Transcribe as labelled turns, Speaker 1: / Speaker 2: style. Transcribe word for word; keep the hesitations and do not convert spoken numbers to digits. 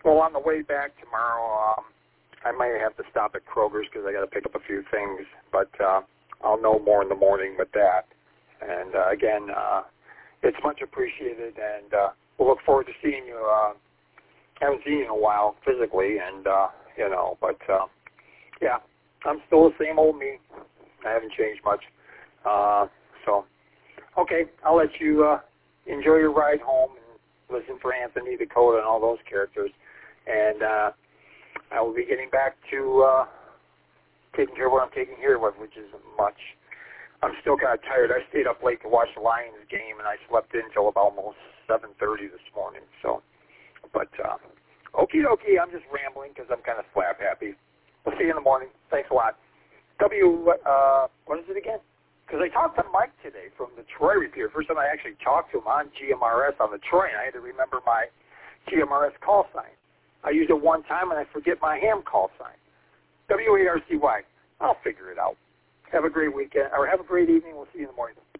Speaker 1: Well, on the way back tomorrow, um, I might have to stop at Kroger's because I got to pick up a few things, but uh, I'll know more in the morning with that. And uh, again, uh, it's much appreciated, and uh, we'll look forward to seeing you. Uh, haven't seen you in a while physically, and uh, you know, but uh, yeah, I'm still the same old me. I haven't changed much. Uh, so, okay, I'll let you uh, enjoy your ride home and listen for Anthony, Dakota, and all those characters. And uh, I will be getting back to uh, taking care of what I'm taking care of, which isn't much. I'm still kind of tired. I stayed up late to watch the Lions game, and I slept in until about almost seven thirty this morning. So, but uh, okie dokie, I'm just rambling because I'm kind of slap happy. We'll see you in the morning. Thanks a lot. W, uh, what is it again? Because I talked to Mike today from the Troy Repeater. First time I actually talked to him on G M R S on the Troy, and I had to remember my G M R S call sign. I used it one time, and I forget my ham call sign. W A R C Y. I'll figure it out. Have a great weekend, or have a great evening. We'll see you in the morning.